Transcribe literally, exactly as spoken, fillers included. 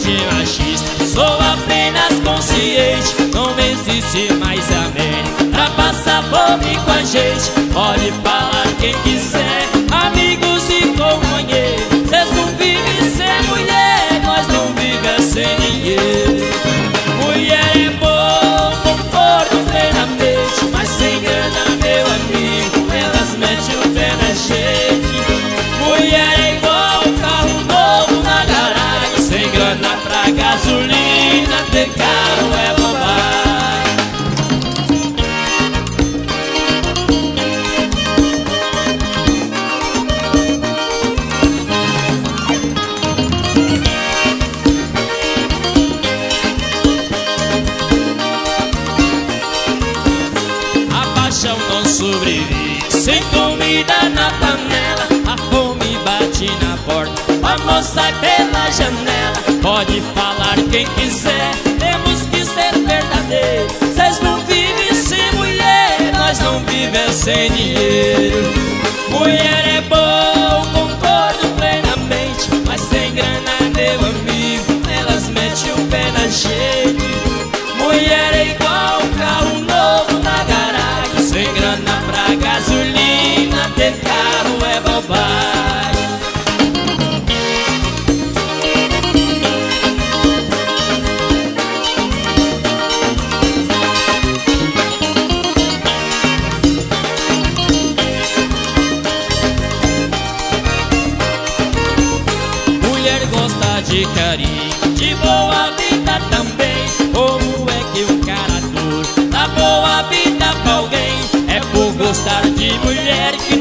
de machista, sou apenas consciente. Não existe mais América pra passar fome com a gente. Pode falar quem quiser, amigos e companheiros. Cês não vivem sem mulher, nós não vivemos sem ninguém. Mulher é bom, conforto plenamente, mas sem grana, meu amigo, elas metem o pé na gente. Mulher é igual carro novo na garagem, sem grana pra gasolina, ter carro é bobagem. A paixão não sobrevive sem comida na panela. A fome bate na porta, a moça sai pela janela. Pode falar quem quiser, temos que ser verdadeiros. Cês não vivem sem mulher, nós não vivemos sem dinheiro. Mulher é bom, concordo plenamente, mas sem grana, meu amigo, elas metem o pé na gente. Mulher é igual carro novo na garagem, sem grana pra gasolina, ter carro é bobagem. Mulher gosta de carinho, de boa vida também. Como é que o cara dura dá boa vida pra alguém? É por gostar de mulher que